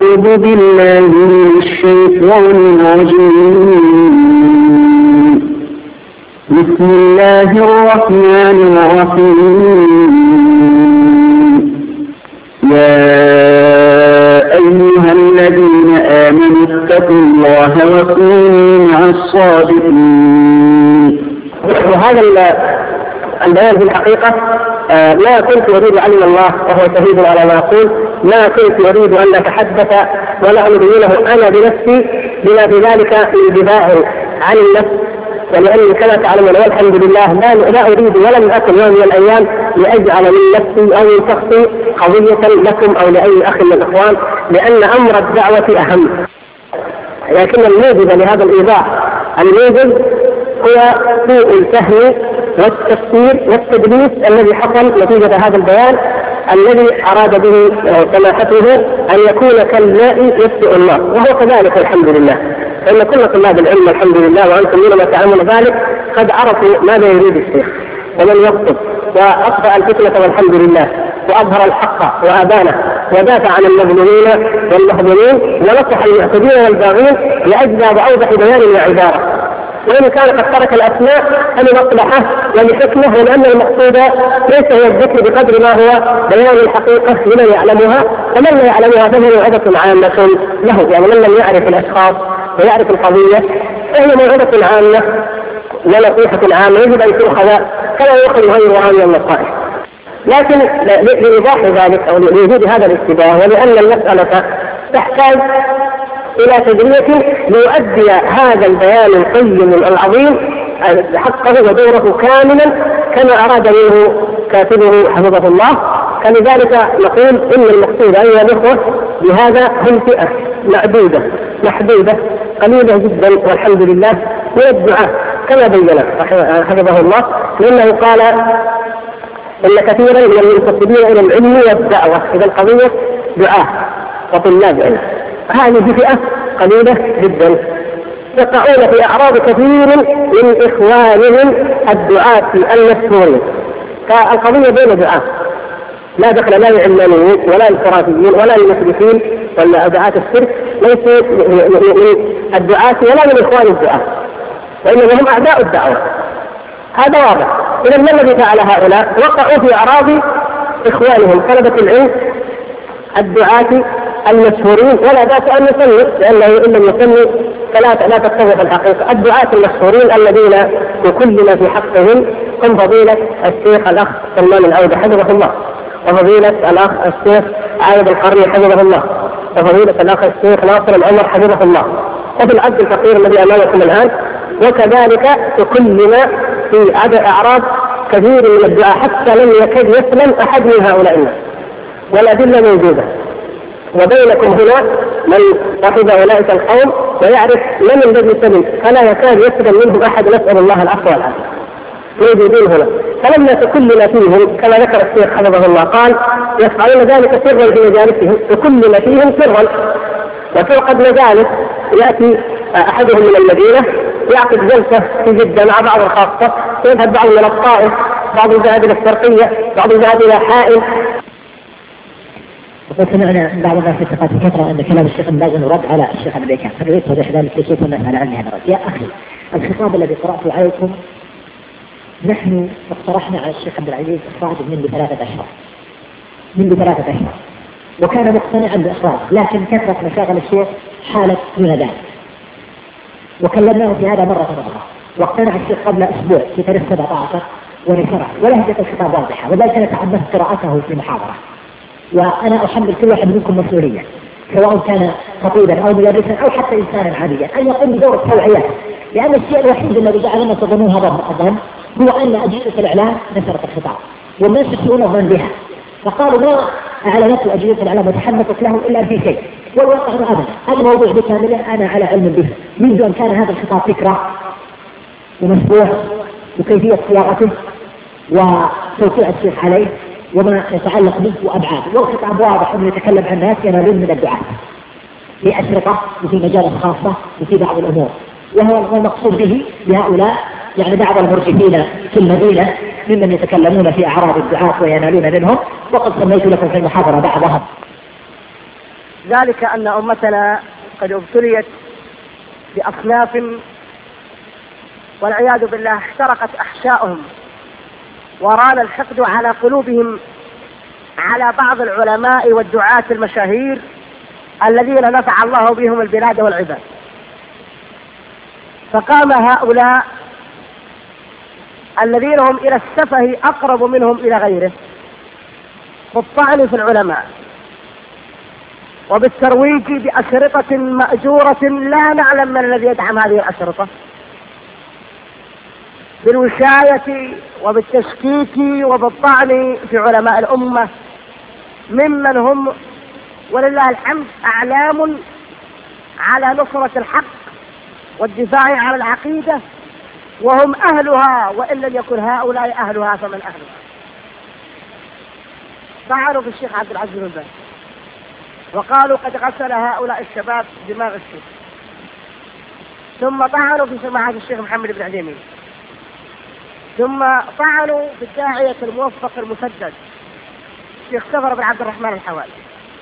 أعوذ بالله من الشيطان الرجيم. بسم الله الرحمن الرحيم. يا أيها الذين آمنوا اتقوا الله وكونوا مع الصادقين. وهذا البيان في الحقيقة ما كنت أريد علم الله وهو شهيد على ما أقول، ما كنت أريد أن أتحدث ولا أبينه أنا بنفسي بما في ذلك من دفاع عن النفس، ولأني كما تعلمون والحمد لله لا أريد ولم أكن يوم من الأيام لأجعل من نفسي أو من شخصي قضية لكم أو لأي أخ من الإخوان، لأن أمر الدعوة أهم. لكن الموجب لهذا الإيضاح الموجب هو سوء الفهم والتفسير والتدليس الذي حصل نتيجة هذا البيان الذي أراد به سماحته أن يكون كالماء يسقي الله، وهو كذلك الحمد لله. فإن كل طلاب العلم الحمد لله وأنتم لما تعلمون ذلك قد عرفوا ماذا يريد الشيخ ومن يخطب، وأطفأ الفتنة والحمد لله، وأظهر الحق وأبانه، ودافع عن المظلومين والمحظوظين، ونصح المعتدين والباغين لأجزى وأوضح بيان وعبارة. وإن كان قد ترك الأسماء لمصلحة ولحكمة، ولأن المقصود ليس هو الذكر بقدر ما هو بيان الحقيقة لمن يعلمها، ومن لا يعلمها فهي موعظة عامة له. يعني من لم يعرف الأشخاص ويعرف القضية فهي موعظة عامة ونصيحة عامة يجب أن تؤخذ كما يؤخذ غيرها من النصائح. لكن لإيضاح ذلك أو لوجود هذا الاشتباه، ولأن المسألة تحتاج إلى تدرية ليؤدي هذا البيان القيم العظيم حقه ودوره كاملا كما أراد منه كاتبه حفظه الله. فلذلك نقول إن المقصود أيها الأخوة بهذا هم فئة معدودة محدودة قليلة جدا والحمد لله من الدعاء كما بين حفظه الله، لأنه قال إن كثيرا من المنتسبين إلى العلم والدعوة إذا القضية دعاء وطلاب علم، هذه فئة قليلة جدا يقعون في أعراض كثير من إخوانهم الدعاة المشهورين. فالقضية بين دعاة لا دخل لا للعلمانيين ولا للخرافيين ولا للمشركين ولا دعاة الشرك، ليسوا من الدعاة ولا من إخوان الدعاة، وإنما هم أعداء الدعوة. هذا واضح. إذا ما الذي فعل هؤلاء؟ وقعوا في أعراض إخوانهم طلبة العلم الدعاة المشهورين، ولا بأس أن نسمي، لأنه إن لم نسمي فلا تتضح الحقيقة. الدعاة المشهورين الذين يكلنا في حقهم هم فضيلة الشيخ الأخ سلمان العودة حفظه الله، وفضيلة الأخ الشيخ عايد القرني حفظه الله، وفضيلة الأخ الشيخ ناصر العمر حفظه الله، وفي العبد الفقير الذي أمامكم الآن. وكذلك تكلنا في أعراض كثير من الدعاء حتى لم يكد يسلم أحد من هؤلاء الناس، والأدلة موجودة. وبينكم هنا من صاحب أولئك القوم ويعرف من الذي سلم، فلا يكاد يسلم منهم أحد، نسأل الله العفو والعافية. موجودين هنا، فلما تكلنا فيهم كما ذكر الشيخ حفظه الله قال يفعلون ذلك سرا في مجالسهم، تكلنا فيهم سرا. وتوقد مجالس يأتي أحدهم من المدينة يعقد جلسة في جدة مع بعض الخاصة، يذهب بعض إلى الطائف، بعض الذهاب إلى الشرقية، بعض الذهاب إلى حائل. وسمعنا بعض الناس في فترة أن كلام الشيخ باز رد على الشيخ ابن بيكان، فنريد توضيح ذلك لكيف نسأل عن هذا الرد. يا أخي الخطاب الذي قرأته عليكم نحن اقترحنا على الشيخ عبد العزيز إخراجه منذ 3 أشهر، وكان مقتنعا بإخراجه، لكن كثرة مشاغل الشيخ حالت دون ذلك، وكلمناه في هذا مرة أخرى، واقتنع الشيخ قبل أسبوع في تاريخ 17 ونشره، ولهجة الخطاب واضحة، وذلك أنا تعمدت قراءته في محاضرة. وأنا أحمل كل واحد منكم مسؤولية، سواء كان خطيبا أو مدرسا أو حتى إنسانا عاديا، أن يقوم بدور التوعية، لأن الشيء الوحيد الذي جعلنا تظنون هذا الظن هو أن أجهزة الإعلام نشرت الخطاب والناس يسيئون الظن بها، فقالوا ما أعلنته أجهزة الإعلام وتحمست له إلا في شيء، والواقع أبدا هذا الموضوع بكامله أنا على علم به منذ أن كان هذا الخطاب فكرة ومشروع وكيفية صياغته وتوقيع الشيخ عليه وما يتعلق به وأبعاد، والخطاب واضح أنه يتكلم عن الناس ينالون من الدعاء في أشرطة وفي مجالات خاصة وفي بعض الأمور، وهو المقصود به بهؤلاء يعني بعض المرجفين في المدينة ممن يتكلمون في أعراض الدعاة وينالون منهم، وقد سميت لكم في المحاضرة بعضهم. ذلك أن أمتنا قد ابتليت بأصناف والعياذ بالله احترقت أحشاؤهم، وران الحقد على قلوبهم على بعض العلماء والدعاة المشاهير الذين نفع الله بهم البلاد والعباد. فقام هؤلاء الذين هم إلى السفه أقرب منهم إلى غيره بالطعن في العلماء وبالترويج بأشرطة مأجورة لا نعلم من الذي يدعم هذه الأشرطة، بالوشاية وبالتشكيك وبالطعن في علماء الأمة ممن هم ولله الحمد أعلام على نصرة الحق والدفاع على العقيدة، وهم أهلها، وإن لم يكن هؤلاء أهلها فمن أهلها. طعنوا في الشيخ عبد العزيز بن باز وقالوا قد غسل هؤلاء الشباب دماغ الشيخ، ثم طعنوا في سماحة الشيخ محمد بن عثيمين، ثم طعنوا بالداعية الموفق المسدد الشيخ سفر بن عبد الرحمن الحوالي،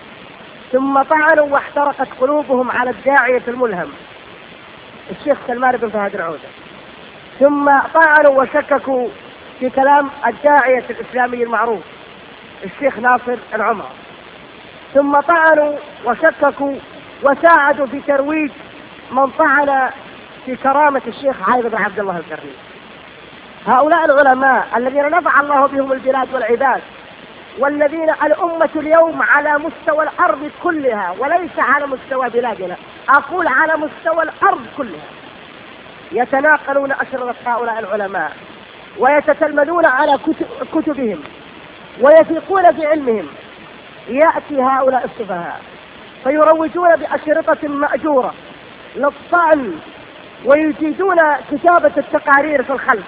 ثم طعنوا واحترقت قلوبهم على الداعية الملهم الشيخ سلمان بن فهد العودة، ثم طعنوا وشككوا في كلام الداعية الإسلامي المعروف الشيخ ناصر العمر، ثم طعنوا وشككوا وساعدوا في ترويج من طعن في كرامة الشيخ عايض بن عبد الله الكرمي. هؤلاء العلماء الذين نفع الله بهم البلاد والعباد، والذين الأمة اليوم على مستوى الأرض كلها وليس على مستوى بلادنا، أقول على مستوى الأرض كلها، يتناقلون أشرطة هؤلاء العلماء ويتتلمذون على كتبهم ويثقون في علمهم. يأتي هؤلاء السفهاء فيروجون بأشرطة مأجورة للطعن ويجيدون كتابة التقارير في الخلف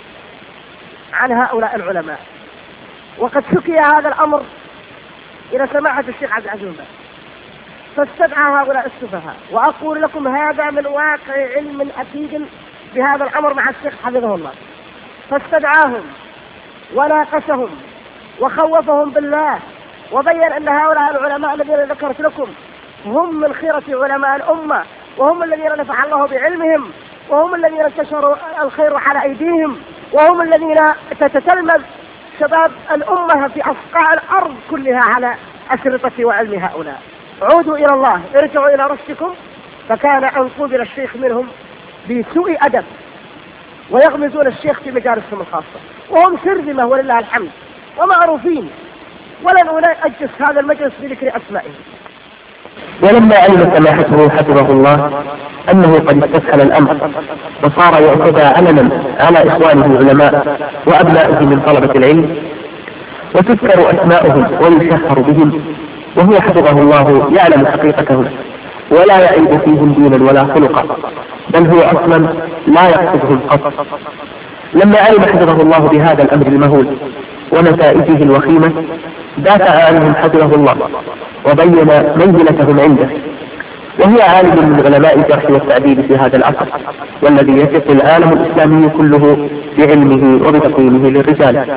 عن هؤلاء العلماء. وقد شكي هذا الأمر إلى سماحة الشيخ عبد العزيز بن باز فاستدعى هؤلاء السفهاء، وأقول لكم هذا من واقع علم أكيد بهذا الأمر مع الشيخ حفظه الله، فاستدعاهم وناقشهم وخوفهم بالله وبين أن هؤلاء العلماء الذين ذكرت لكم هم من خيرة علماء الأمة، وهم الذين نفع الله بعلمهم، وهم الذين انتشروا الخير على أيديهم، وهم الذين تتتلمذ شباب الأمة في أصقاع الأرض كلها على أشرطة وعلم هؤلاء. عودوا إلى الله، ارجعوا إلى رشدكم. فكان أن قبل الشيخ منهم بسوء أدب ويغمزون الشيخ في مجالسهم الخاصة، وهم سرذمة ولله الحمد ومعروفين، ولن أجلس هذا المجلس بذكر أسمائهم. ولما علم سماحته حفظه الله أنه قد استسهل الأمر وصار يعتدى علنا على إخوانه العلماء وأبنائه من طلبة العلم وتذكر أسماؤهم ويشهر بهم، وهو حفظه الله يعلم حقيقتهم ولا يعيب فيهم دينا ولا خلقا، بل هو أصلا لا يقصدهم قط. لما علم حفظه الله بهذا الأمر المهول ونتائجه الوخيمة دافع عنهم حفظه الله وبين منزلتهم عنده، وهو عالم من علماء الجرح والتعديل في هذا العصر، والذي يثق العالم الإسلامي كله بعلمه وبتقييمه للرجال.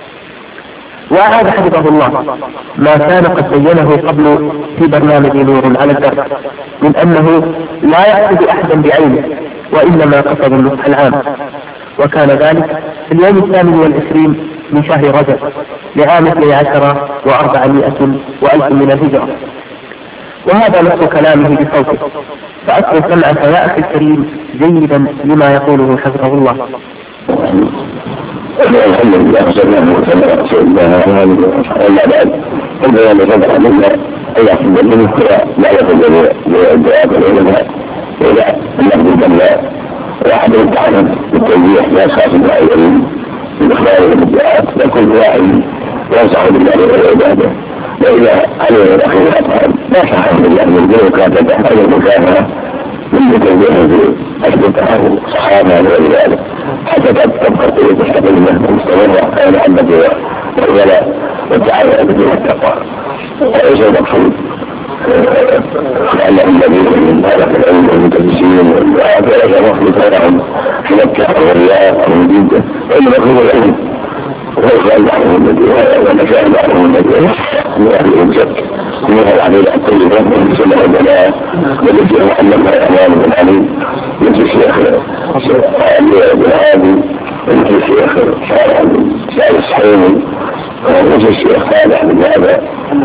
وأعاد حفظه الله ما كان قد بينه قبل في برنامج نور على الدرب من أنه لا يقصد أحدا بعينه وإنما قصد النصح العام، وكان ذلك في اليوم 28 من شهر رجب لعام 12,400 من الهجرة. وهذا نص كلامه بصوته، فأصل سمعك يا أخي الكريم جيدا لما يقوله حفظه الله. الحمد لله والصلاة والسلام على رسول الله وعلى بعد. البيان رفع منا أن يحفظ منه لا يخرج بالدعاء والعلماء ولا اللفظ بالله واحد يتعلم بالتوجيه لا خاص بالعلم بالإخبار والدعاء، وكل واحد ينصح بالله والعبادة. وإذا عليه الأخير الأطهار لا صح بالله من ذلك كانت تحتاج المكافأة من توجيه في أشبه صحابة ولذلك حتى تبقى طريق الحقيقة مستمرة على الحمد والولاء والتعاون بدون التقوى. وليس المقصود لأن الذين من طرف العلم والمتدسين والعافية مخلص لهم في مكة والرياض والمدينة، وإنما هو العلم ويقال بعضهم النبي ونشاء بعضهم النبي من أهل الشك منها العقيدة الطيبة والسنة والجماعة والتي علمها الإمام بن علي مثل الشيخ علي بن هادي مثل الشيخ صالح بن سعيد الصحيحي مثل الشيخ صالح بن هذا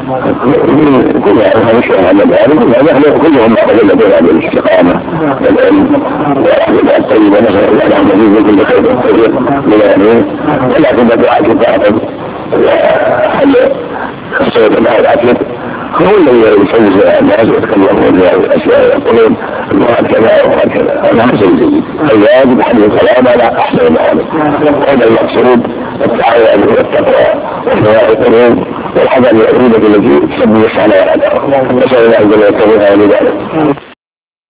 كلها مشروع على ذلك كلهم معتقدين لدينا بالاستقامة والعلم والعقيدة الطيبة نسأل الله لهم مزيد من كل خير والخير من الأمين ولكن دعاء الباطل وحل الصوت مع العقيدة هو الذي يفوز الناس ويتكلمون في هذه الاشياء يقولون وهكذا وهكذا هذا حسن جيد الواجب حل الكلام على احسن المعامل هذا المقصود التعاون والتقوى وحماية القلوب والحذر من العقوبة التي تسبب الصلاة على نسأل الله ان يكون لذلك